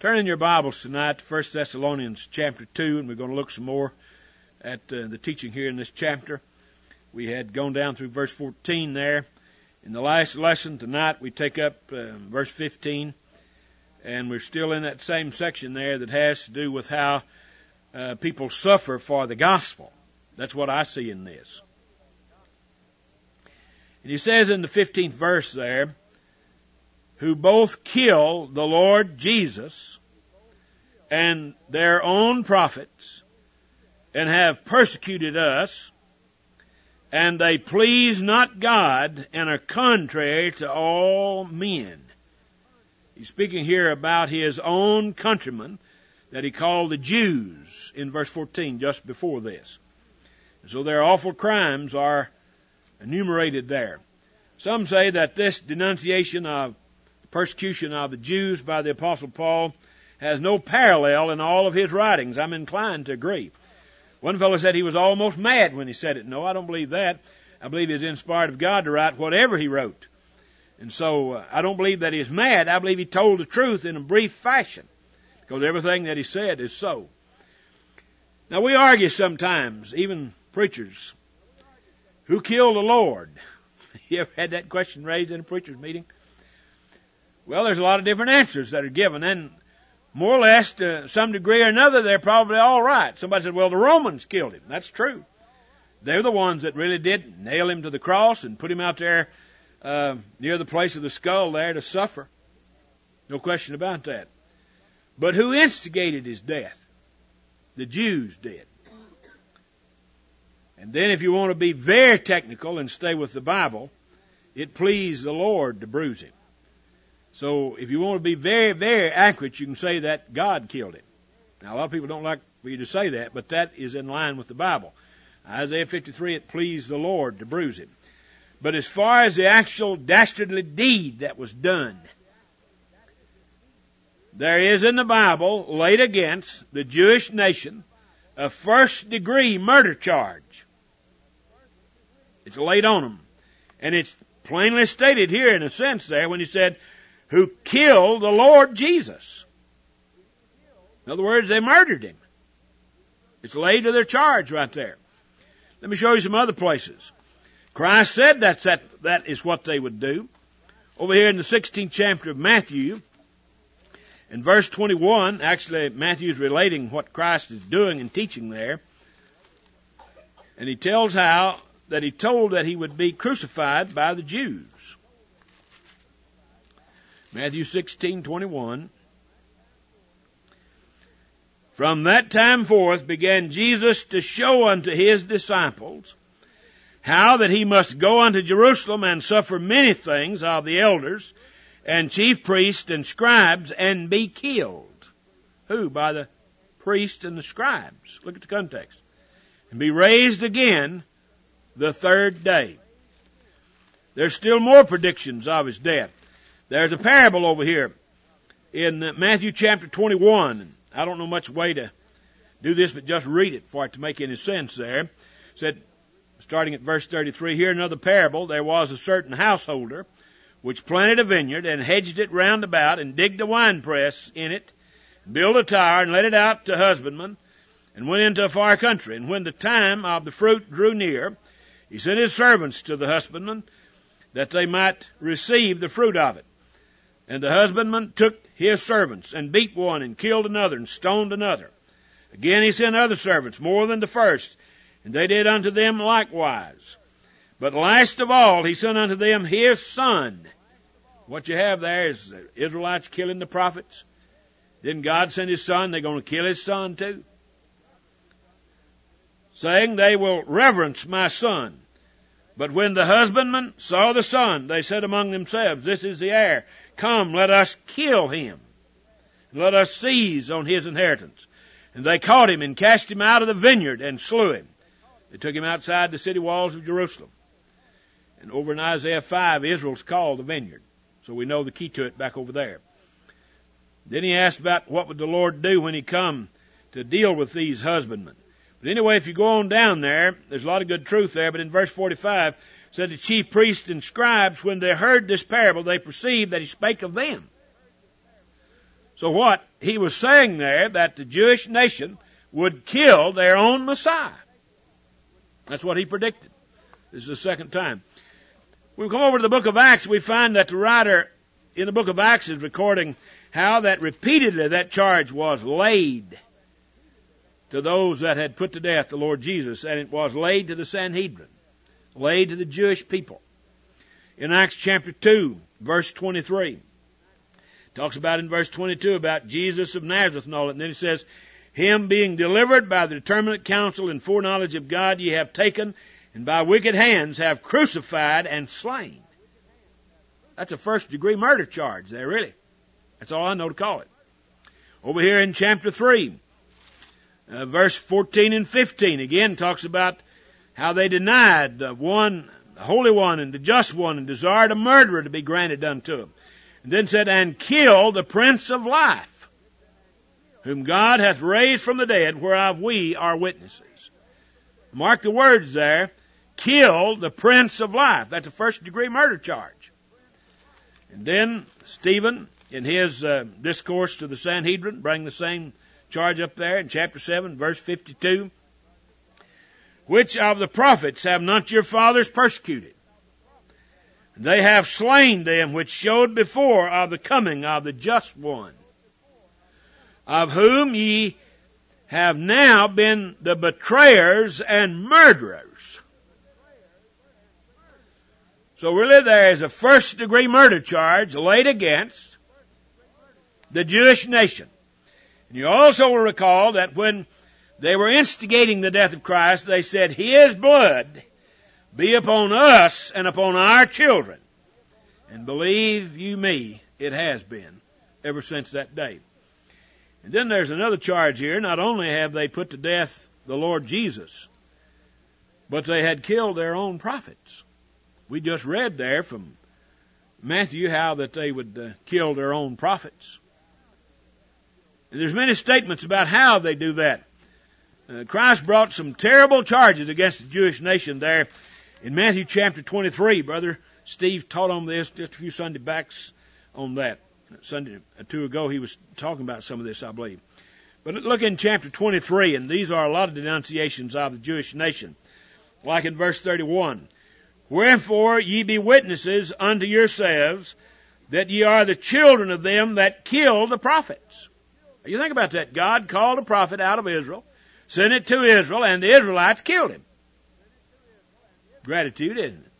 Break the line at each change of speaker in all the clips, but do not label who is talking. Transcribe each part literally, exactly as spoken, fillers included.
Turn in your Bibles tonight to First Thessalonians chapter two, and we're going to look some more at uh, the teaching here in this chapter. We had gone down through verse fourteen there. In the last lesson tonight, we take up uh, verse fifteen, and we're still in that same section there that has to do with how uh, people suffer for the gospel. That's what I see in this. And he says in the fifteenth verse there, who both kill the Lord Jesus and their own prophets, and have persecuted us, and they please not God, and are contrary to all men. He's speaking here about his own countrymen that he called the Jews in verse fourteen, just before this. And so their awful crimes are enumerated there. Some say that this denunciation of persecution of the Jews by the Apostle Paul has no parallel in all of his writings. I'm inclined to agree. One fellow said he was almost mad when he said it. No, I don't believe that. I believe he's inspired of God to write whatever he wrote. And so uh, I don't believe that he's mad. I believe he told the truth in a brief fashion, because everything that he said is so. Now we argue sometimes, even preachers, who killed the Lord? You ever had that question raised in a preacher's meeting? Well, there's a lot of different answers that are given, and more or less, to some degree or another, they're probably all right. Somebody said, well, the Romans killed him. That's true. They're the ones that really did nail him to the cross and put him out there uh, near the place of the skull there to suffer. No question about that. But who instigated his death? The Jews did. And then if you want to be very technical and stay with the Bible, it pleased the Lord to bruise him. So if you want to be very, very accurate, you can say that God killed him. Now, a lot of people don't like for you to say that, but that is in line with the Bible. Isaiah fifty-three, it pleased the Lord to bruise him. But as far as the actual dastardly deed that was done, there is in the Bible, laid against the Jewish nation, a first degree murder charge. It's laid on them. And it's plainly stated here in a sense there when he said, who killed the Lord Jesus. In other words, they murdered him. It's laid to their charge right there. Let me show you some other places. Christ said that's that, that is what they would do. Over here in the sixteenth chapter of Matthew, in verse twenty-one, actually Matthew's relating what Christ is doing and teaching there. And he tells how that he told that he would be crucified by the Jews. Matthew sixteen twenty-one. From that time forth began Jesus to show unto his disciples how that he must go unto Jerusalem and suffer many things of the elders and chief priests and scribes and be killed. Who? By the priests and the scribes. Look at the context. And be raised again the third day. There's still more predictions of his death. There's a parable over here in Matthew chapter twenty-one. I don't know much way to do this, but just read it for it to make any sense there. It said, starting at verse thirty-three, here another parable. There was a certain householder which planted a vineyard and hedged it round about and digged a winepress in it, built a tower and let it out to husbandmen, and went into a far country. And when the time of the fruit drew near, he sent his servants to the husbandmen that they might receive the fruit of it. And the husbandman took his servants, and beat one, and killed another, and stoned another. Again he sent other servants, more than the first, and they did unto them likewise. But last of all he sent unto them his son. What you have there is the Israelites killing the prophets. Didn't God send his son? They're going to kill his son too. Saying, they will reverence my son. But when the husbandmen saw the son, they said among themselves, this is the heir. Come, let us kill him. And let us seize on his inheritance. And they caught him and cast him out of the vineyard and slew him. They took him outside the city walls of Jerusalem. And over in Isaiah five, Israel's called the vineyard. So we know the key to it back over there. Then he asked about what would the Lord do when he come to deal with these husbandmen. But anyway, if you go on down there, there's a lot of good truth there, but in verse forty-five, it said the chief priests and scribes, when they heard this parable, they perceived that he spake of them. So what he was saying there, that the Jewish nation would kill their own Messiah. That's what he predicted. This is the second time. We come over to the book of Acts, we find that the writer in the book of Acts is recording how that repeatedly that charge was laid to those that had put to death the Lord Jesus, and it was laid to the Sanhedrin, laid to the Jewish people. In Acts chapter two, verse twenty-three, talks about in verse twenty-two about Jesus of Nazareth and all that, and then he says, him being delivered by the determinate counsel and foreknowledge of God ye have taken, and by wicked hands have crucified and slain. That's a first degree murder charge there, really. That's all I know to call it. Over here in chapter three, uh, verse fourteen and fifteen, again talks about how they denied the one, the Holy One and the Just One, and desired a murderer to be granted unto him. And then said, and kill the Prince of Life, whom God hath raised from the dead, whereof we are witnesses. Mark the words there. Kill the Prince of Life. That's a first degree murder charge. And then Stephen, in his uh, discourse to the Sanhedrin, bring the same charge up there in chapter seven, verse fifty-two. Which of the prophets have not your fathers persecuted? They have slain them which showed before of the coming of the Just One, of whom ye have now been the betrayers and murderers. So really there is a first degree murder charge laid against the Jewish nation. And you also will recall that when they were instigating the death of Christ, they said, his blood be upon us and upon our children. And believe you me, it has been ever since that day. And then there's another charge here. Not only have they put to death the Lord Jesus, but they had killed their own prophets. We just read there from Matthew how that they would uh, kill their own prophets. And there's many statements about how they do that. Uh, Christ brought some terrible charges against the Jewish nation there in Matthew chapter twenty-three. Brother Steve taught on this just a few Sunday backs on that. Sunday or two ago he was talking about some of this, I believe. But look in chapter twenty-three, and these are a lot of denunciations of the Jewish nation. Like in verse thirty-one. Wherefore ye be witnesses unto yourselves that ye are the children of them that killed the prophets. Now, you think about that. God called a prophet out of Israel, sent it to Israel, and the Israelites killed him. Gratitude, isn't it?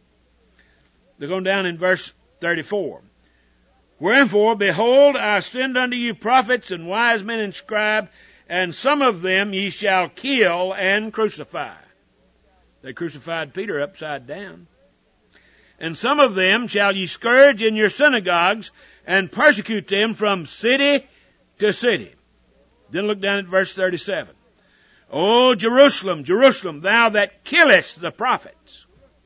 Look on down in verse thirty-four. Wherefore, behold, I send unto you prophets and wise men and scribes, and some of them ye shall kill and crucify. They crucified Peter upside down. And some of them shall ye scourge in your synagogues, and persecute them from city to city. Then look down at verse thirty-seven. O Jerusalem, Jerusalem, thou that killest the prophets,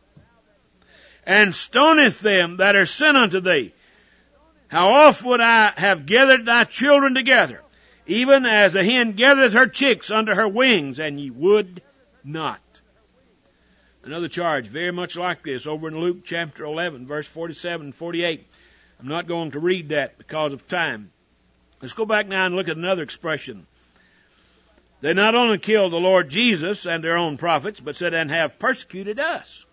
and stonest them that are sent unto thee, how oft would I have gathered thy children together, even as a hen gathereth her chicks under her wings, and ye would not. Another charge very much like this over in Luke chapter eleven, verse forty-seven and forty-eight. I'm not going to read that because of time. Let's go back now and look at another expression. They not only killed the Lord Jesus and their own prophets, but said, and have persecuted us.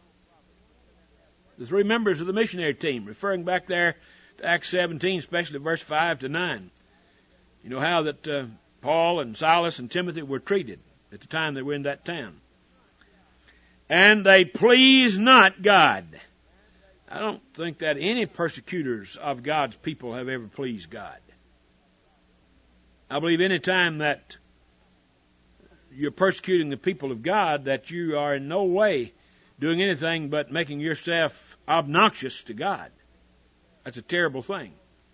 The three members of the missionary team, referring back there to Acts seventeen, especially verse five to nine. You know how that uh, Paul and Silas and Timothy were treated at the time they were in that town. And they please not God. I don't think that any persecutors of God's people have ever pleased God. I believe any time that you're persecuting the people of God, that you are in no way doing anything but making yourself obnoxious to God. That's a terrible thing.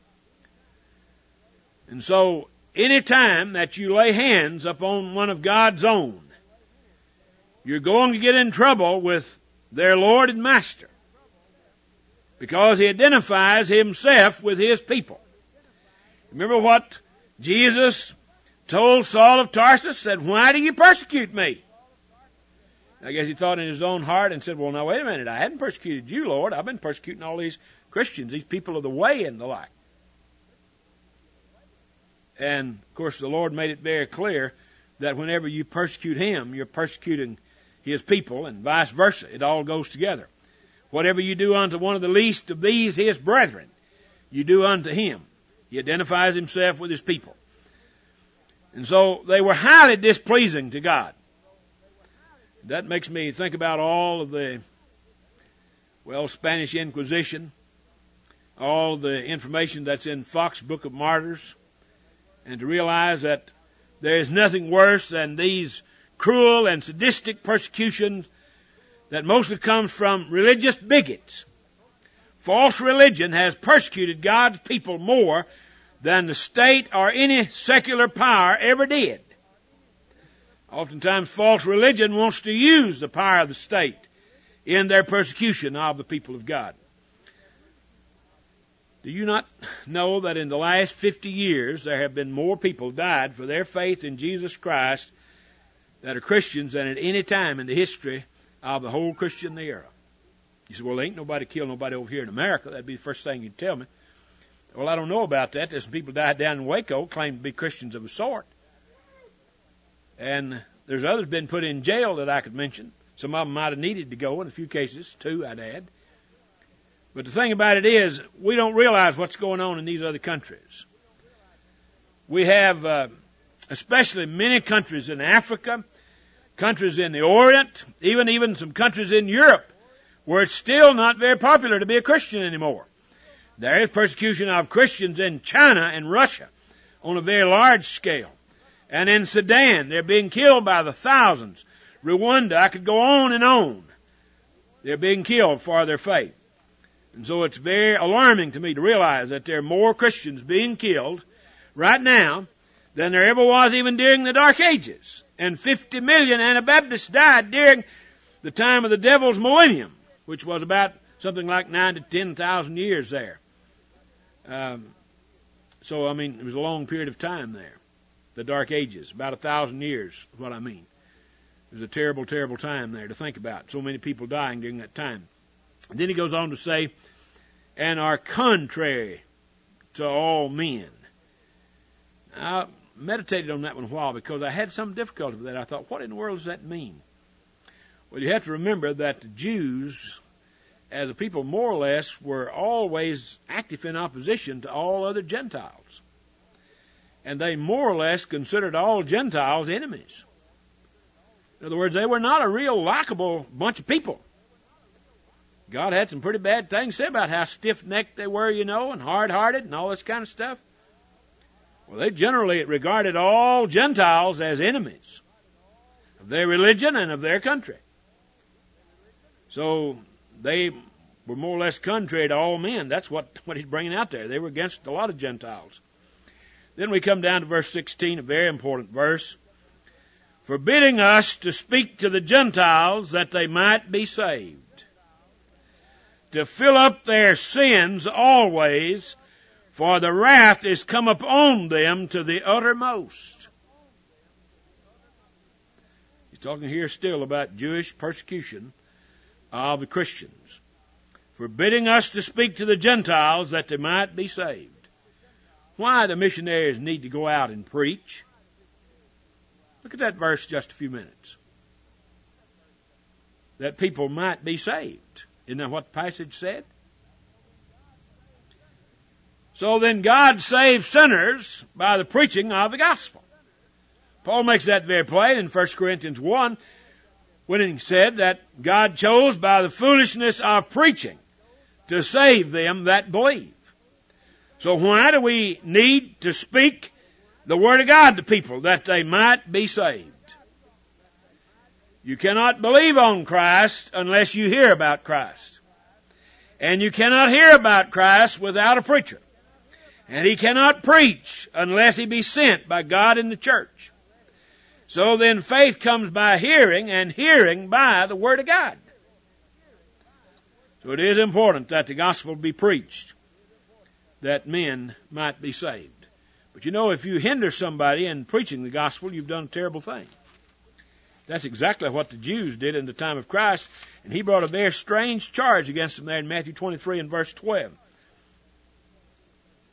And so, any time that you lay hands upon one of God's own, you're going to get in trouble with their Lord and Master, because he identifies himself with his people. Remember what Jesus told Saul of Tarsus? Said, why do you persecute me? I guess he thought in his own heart and said, well, now wait a minute, I hadn't persecuted you, Lord. I've been persecuting all these Christians, these people of the way and the like. And, of course, the Lord made it very clear that whenever you persecute Him, you're persecuting His people, and vice versa. It all goes together. Whatever you do unto one of the least of these, His brethren, you do unto Him. He identifies Himself with His people. And so they were highly displeasing to God. That makes me think about all of the, well, Spanish Inquisition, all the information that's in Fox's Book of Martyrs, and to realize that there is nothing worse than these cruel and sadistic persecutions that mostly comes from religious bigots. False religion has persecuted God's people more than the state or any secular power ever did. Oftentimes false religion wants to use the power of the state in their persecution of the people of God. Do you not know that in the last fifty years there have been more people died for their faith in Jesus Christ that are Christians than at any time in the history of the whole Christian era? You say, well, ain't nobody killed nobody over here in America. That'd be the first thing you'd tell me. Well, I don't know about that. There's some people died down in Waco, claimed to be Christians of a sort. And there's others been put in jail that I could mention. Some of them might have needed to go in a few cases, two I'd add. But the thing about it is, we don't realize what's going on in these other countries. We have, uh, especially many countries in Africa, countries in the Orient, even, even some countries in Europe, where it's still not very popular to be a Christian anymore. There is persecution of Christians in China and Russia on a very large scale. And in Sudan, they're being killed by the thousands. Rwanda, I could go on and on. They're being killed for their faith. And so it's very alarming to me to realize that there are more Christians being killed right now than there ever was even during the Dark Ages. And fifty million Anabaptists died during the time of the devil's millennium, which was about something like nine to ten thousand years there. Um, so, I mean, it was a long period of time there. The Dark Ages, about a thousand years is what I mean. It was a terrible, terrible time there to think about. So many people dying during that time. And then he goes on to say, and are contrary to all men. I meditated on that one a while because I had some difficulty with that. I thought, what in the world does that mean? Well, you have to remember that the Jews, as a people, more or less, were always active in opposition to all other Gentiles. And they more or less considered all Gentiles enemies. In other words, they were not a real likable bunch of people. God had some pretty bad things to say about how stiff-necked they were, you know, and hard-hearted and all this kind of stuff. Well, they generally regarded all Gentiles as enemies of their religion and of their country. So they were more or less contrary to all men. That's what, what he's bringing out there. They were against a lot of Gentiles. Then we come down to verse sixteen, a very important verse. Forbidding us to speak to the Gentiles that they might be saved. To fill up their sins always, for the wrath is come upon them to the uttermost. He's talking here still about Jewish persecution of the Christians. Forbidding us to speak to the Gentiles that they might be saved. Why do missionaries need to go out and preach? Look at that verse just a few minutes. That people might be saved. Isn't that what the passage said? So then God saves sinners by the preaching of the gospel. Paul makes that very plain in First Corinthians one when he said that God chose by the foolishness of preaching to save them that believe. So why do we need to speak the Word of God to people? That they might be saved. You cannot believe on Christ unless you hear about Christ. And you cannot hear about Christ without a preacher. And he cannot preach unless he be sent by God in the church. So then faith comes by hearing, and hearing by the Word of God. So it is important that the gospel be preached, that men might be saved. But you know, if you hinder somebody in preaching the gospel, you've done a terrible thing. That's exactly what the Jews did in the time of Christ, and he brought a very strange charge against them there in Matthew twenty-three and verse twelve.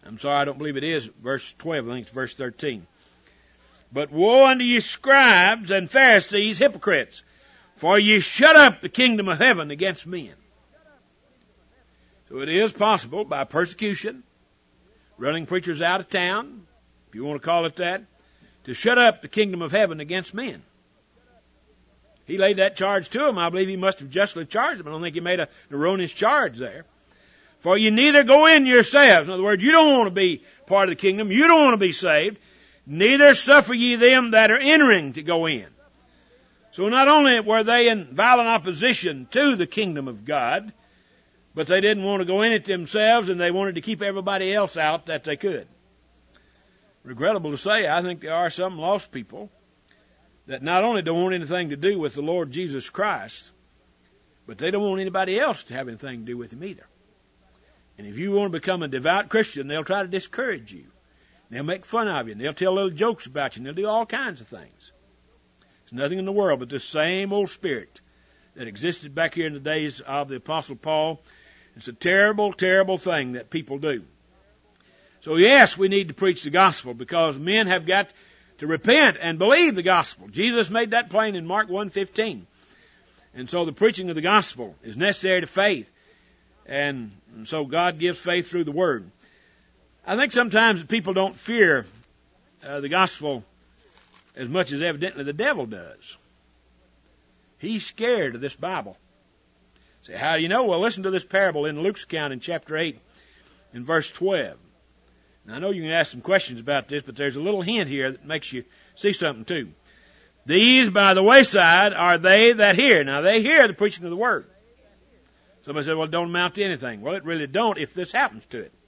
I'm sorry, I don't believe it is verse twelve. I think it's verse thirteen. But woe unto you scribes and Pharisees, hypocrites, for ye shut up the kingdom of heaven against men. So it is possible by persecution, running preachers out of town, if you want to call it that, to shut up the kingdom of heaven against men. He laid that charge to him. I believe he must have justly charged him. I don't think he made an erroneous charge there. For you neither go in yourselves. In other words, you don't want to be part of the kingdom. You don't want to be saved. Neither suffer ye them that are entering to go in. So not only were they in violent opposition to the kingdom of God, but they didn't want to go in it themselves, and they wanted to keep everybody else out that they could. Regrettable to say, I think there are some lost people that not only don't want anything to do with the Lord Jesus Christ, but they don't want anybody else to have anything to do with him either. And if you want to become a devout Christian, they'll try to discourage you. They'll make fun of you, and they'll tell little jokes about you, and they'll do all kinds of things. There's nothing in the world but this same old spirit that existed back here in the days of the Apostle Paul. It's a terrible, terrible thing that people do. So yes, we need to preach the gospel because men have got to repent and believe the gospel. Jesus made that plain in Mark one fifteen. And so the preaching of the gospel is necessary to faith. And so God gives faith through the word. I think sometimes people don't fear uh, the gospel as much as evidently the devil does. He's scared of this Bible. Say, how do you know? Well, listen to this parable in Luke's account in chapter eight in verse twelve. Now, I know you can ask some questions about this, but there's a little hint here that makes you see something too. These by the wayside are they that hear. Now, they hear the preaching of the word. Somebody said, well, it don't amount to anything. Well, it really don't if this happens to it.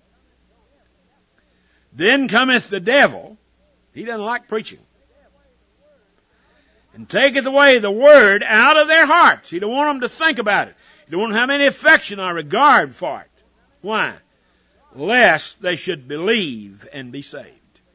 Then cometh the devil. He doesn't like preaching. And taketh away the word out of their hearts. He don't want them to think about it. He don't want them to have any affection or regard for it. Why? Lest they should believe and be saved.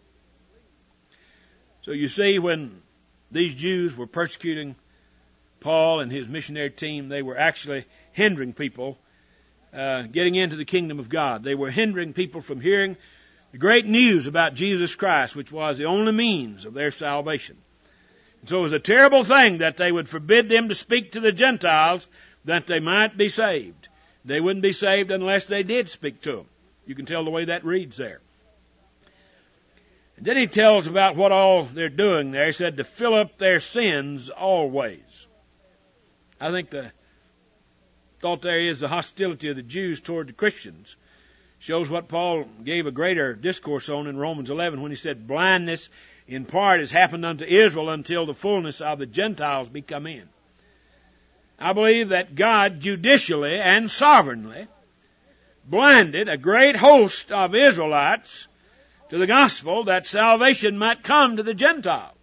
So you see, when these Jews were persecuting Paul and his missionary team, they were actually hindering people uh, getting into the kingdom of God. They were hindering people from hearing the great news about Jesus Christ, which was the only means of their salvation. And so it was a terrible thing that they would forbid them to speak to the Gentiles that they might be saved. They wouldn't be saved unless they did speak to them. You can tell the way that reads there. And then he tells about what all they're doing there. He said to fill up their sins always. I think the thought there is the hostility of the Jews toward the Christians. Shows what Paul gave a greater discourse on in Romans eleven when he said, blindness in part has happened unto Israel until the fullness of the Gentiles be come in. I believe that God judicially and sovereignly blinded a great host of Israelites to the gospel that salvation might come to the Gentiles.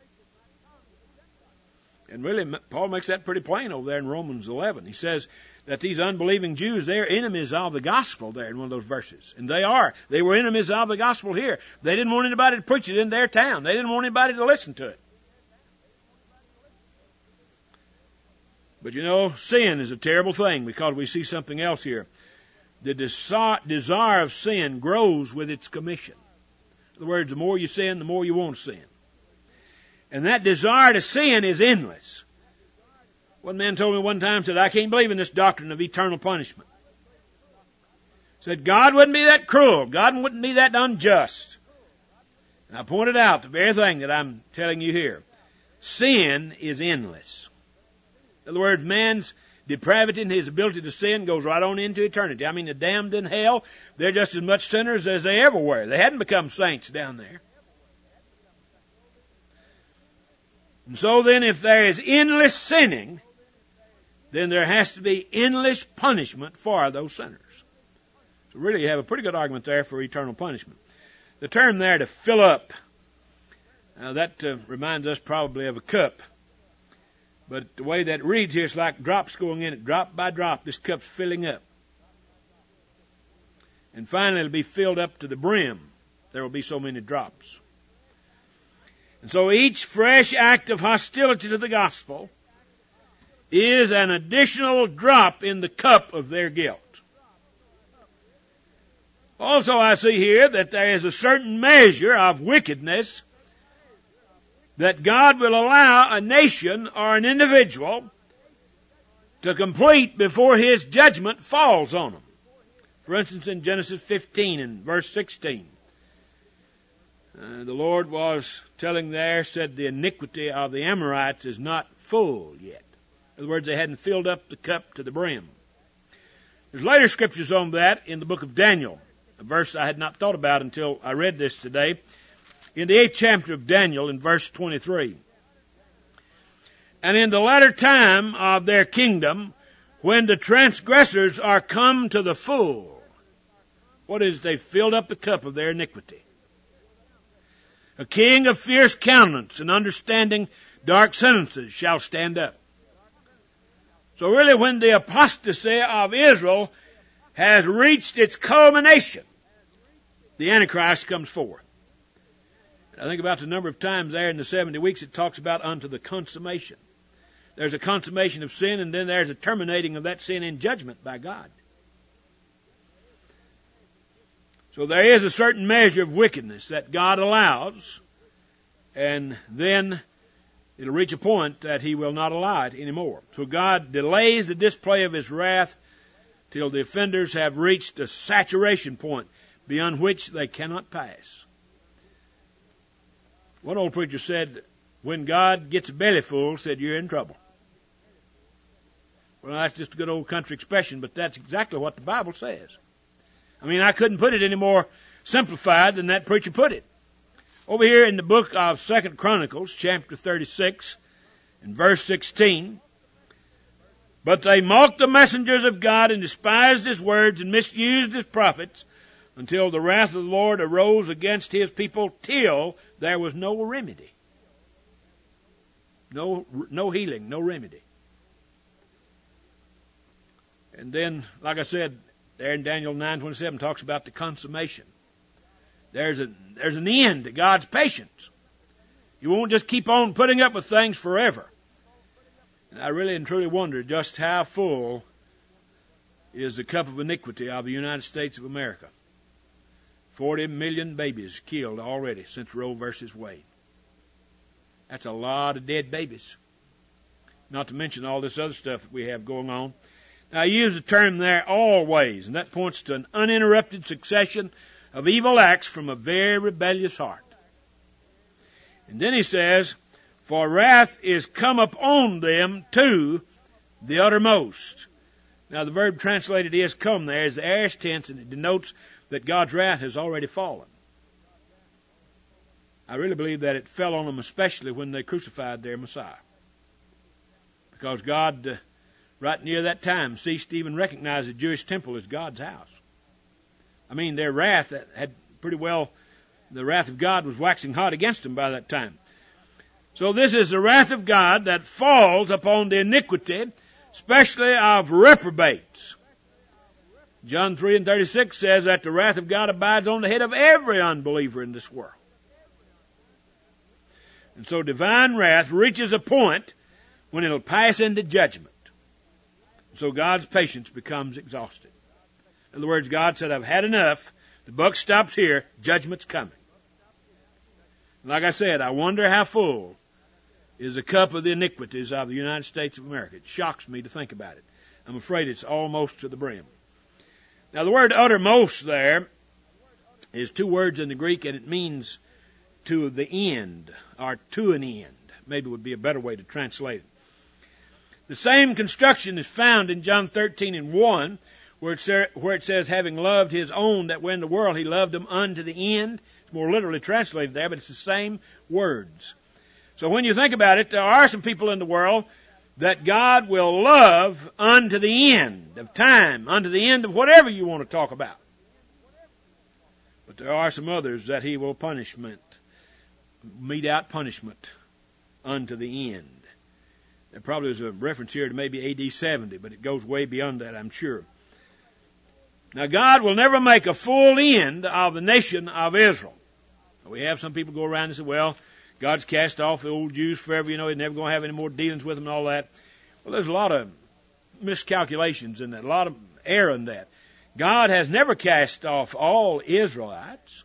And really, Paul makes that pretty plain over there in Romans eleven. He says that these unbelieving Jews, they're enemies of the gospel there in one of those verses. And they are. They were enemies of the gospel here. They didn't want anybody to preach it in their town. They didn't want anybody to listen to it. But you know, sin is a terrible thing because we see something else here. The desire of sin grows with its commission. In other words, the more you sin, the more you want to sin. And that desire to sin is endless. One man told me one time, said, I can't believe in this doctrine of eternal punishment. Said, God wouldn't be that cruel. God wouldn't be that unjust. And I pointed out the very thing that I'm telling you here. Sin is endless. In other words, man's depravity and his ability to sin goes right on into eternity. I mean, the damned in hell, they're just as much sinners as they ever were. They hadn't become saints down there. And so then, if there is endless sinning, then there has to be endless punishment for those sinners. So really, you have a pretty good argument there for eternal punishment. The term there, to fill up, now that uh, reminds us probably of a cup. But the way that reads here, it's like drops going in it. Drop by drop, this cup's filling up. And finally, it'll be filled up to the brim. There will be so many drops. And so each fresh act of hostility to the gospel is an additional drop in the cup of their guilt. Also, I see here that there is a certain measure of wickedness that God will allow a nation or an individual to complete before His judgment falls on them. For instance, in Genesis fifteen and verse sixteen, uh, the Lord was telling there, said the iniquity of the Amorites is not full yet. In other words, they hadn't filled up the cup to the brim. There's later scriptures on that in the book of Daniel, a verse I had not thought about until I read this today. In the eighth chapter of Daniel, in verse twenty-three. And in the latter time of their kingdom, when the transgressors are come to the full, what is, they filled up the cup of their iniquity. A king of fierce countenance and understanding dark sentences shall stand up. So really, when the apostasy of Israel has reached its culmination, the Antichrist comes forth. I think about the number of times there in the seventy weeks it talks about unto the consummation. There's a consummation of sin, and then there's a terminating of that sin in judgment by God. So there is a certain measure of wickedness that God allows, and then it'll reach a point that He will not allow it anymore. So God delays the display of His wrath till the offenders have reached a saturation point beyond which they cannot pass. One old preacher said, when God gets a belly full, said, you're in trouble. Well, that's just a good old country expression, but that's exactly what the Bible says. I mean, I couldn't put it any more simplified than that preacher put it. Over here in the book of Second Chronicles, chapter thirty-six, and verse sixteen, but they mocked the messengers of God and despised His words and misused His prophets until the wrath of the Lord arose against His people till there was no remedy. No, no healing, no remedy. And then, like I said, there in Daniel nine twenty-seven talks about the consummation. There's a, there's an end to God's patience. You won't just keep on putting up with things forever. And I really and truly wonder just how full is the cup of iniquity of the United States of America. Forty million babies killed already since Roe versus Wade. That's a lot of dead babies. Not to mention all this other stuff that we have going on. Now, I use the term there, always, and that points to an uninterrupted succession of evil acts from a very rebellious heart. And then he says, for wrath is come upon them to the uttermost. Now, the verb translated is come there is the aorist tense, and it denotes that God's wrath has already fallen. I really believe that it fell on them especially when they crucified their Messiah. Because God, uh, right near that time, ceased to even recognize the Jewish temple as God's house. I mean, their wrath had pretty well, the wrath of God was waxing hot against them by that time. So this is the wrath of God that falls upon the iniquity, especially of reprobates. John three and thirty-six says that the wrath of God abides on the head of every unbeliever in this world. And so divine wrath reaches a point when it'll pass into judgment. So God's patience becomes exhausted. In other words, God said, I've had enough. The buck stops here. Judgment's coming. Like I said, I wonder how full is the cup of the iniquities of the United States of America. It shocks me to think about it. I'm afraid it's almost to the brim. Now, the word uttermost there is two words in the Greek, and it means to the end, or to an end. Maybe would be a better way to translate it. The same construction is found in John thirteen and one, where it, sa- where it says, having loved His own that were in the world, He loved them unto the end. It's more literally translated there, but it's the same words. So when you think about it, there are some people in the world that God will love unto the end of time, unto the end of whatever you want to talk about. But there are some others that He will punishment, mete out punishment unto the end. There probably is a reference here to maybe A D seventy, but it goes way beyond that, I'm sure. Now, God will never make a full end of the nation of Israel. We have some people go around and say, well, God's cast off the old Jews forever, you know, He's never going to have any more dealings with them and all that. Well, there's a lot of miscalculations in that, a lot of error in that. God has never cast off all Israelites.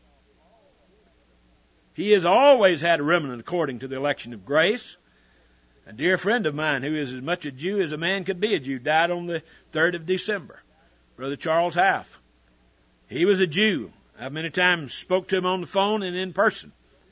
He has always had a remnant according to the election of grace. A dear friend of mine who is as much a Jew as a man could be a Jew died on the third of December. Brother Charles Half. He was a Jew. I've many times spoke to him on the phone and in person.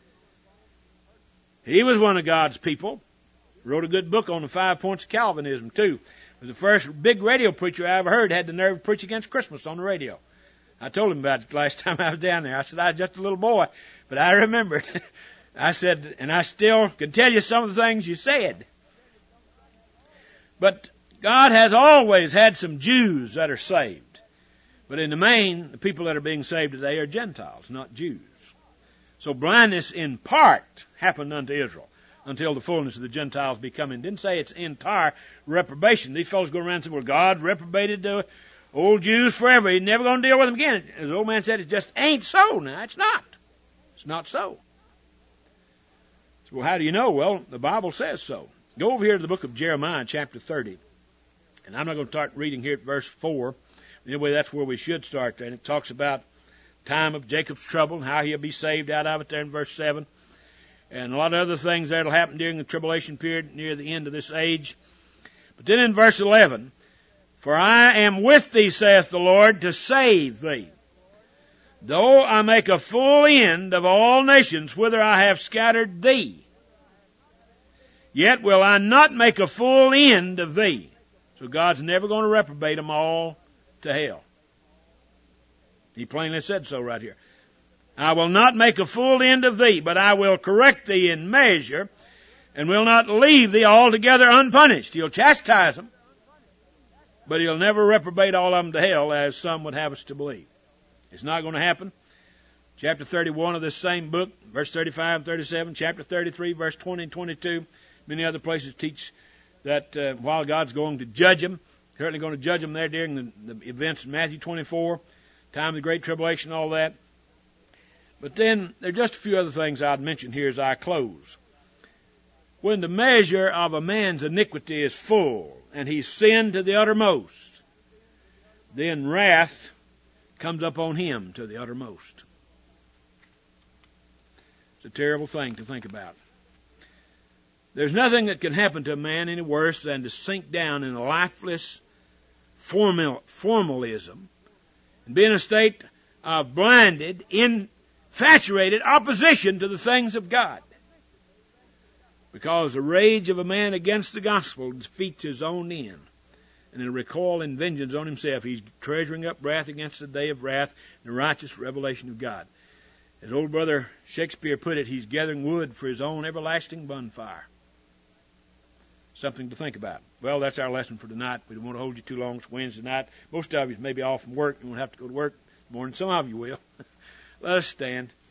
He was one of God's people. Wrote a good book on the five points of Calvinism, too. Was the first big radio preacher I ever heard had the nerve to preach against Christmas on the radio. I told him about it the last time I was down there. I said, I was just a little boy, but I remembered. I said, and I still can tell you some of the things you said. But God has always had some Jews that are saved. But in the main, the people that are being saved today are Gentiles, not Jews. So blindness in part happened unto Israel until the fullness of the Gentiles be coming. Didn't say it's entire reprobation. These fellows go around and say, well, God reprobated the old Jews forever. He's never going to deal with them again. As the old man said, it just ain't so. Now, it's not. It's not so. So, well, how do you know? Well, the Bible says so. Go over here to the book of Jeremiah, chapter thirty. And I'm not going to start reading here at verse four. Anyway, that's where we should start. And it talks about time of Jacob's trouble and how he'll be saved out of it there in verse seven. And a lot of other things that will happen during the tribulation period near the end of this age. But then in verse eleven, for I am with thee, saith the Lord, to save thee. Though I make a full end of all nations whither I have scattered thee, yet will I not make a full end of thee. So God's never going to reprobate them all to hell. He plainly said so right here. I will not make a full end of thee, but I will correct thee in measure, and will not leave thee altogether unpunished. He'll chastise them, but he'll never reprobate all of them to hell, as some would have us to believe. It's not going to happen. Chapter thirty-one of this same book, verse thirty-five and thirty-seven, chapter thirty-three, verse twenty and twenty-two, many other places teach that uh, while God's going to judge them, certainly going to judge them there during the, the events in Matthew twenty-four, time of the Great Tribulation, all that. But then there are just a few other things I'd mention here as I close. When the measure of a man's iniquity is full, and he's sinned to the uttermost, then wrath comes up on him to the uttermost. It's a terrible thing to think about. There's nothing that can happen to a man any worse than to sink down in a lifeless formal, formalism and be in a state of blinded, infatuated opposition to the things of God. Because the rage of a man against the gospel defeats his own end. And in recoil and vengeance on himself, he's treasuring up wrath against the day of wrath and the righteous revelation of God. As old brother Shakespeare put it, he's gathering wood for his own everlasting bonfire. Something to think about. Well, that's our lesson for tonight. We don't want to hold you too long. It's Wednesday night. Most of you may be off from work. You won't have to go to work in the morning. Some of you will. Let us stand.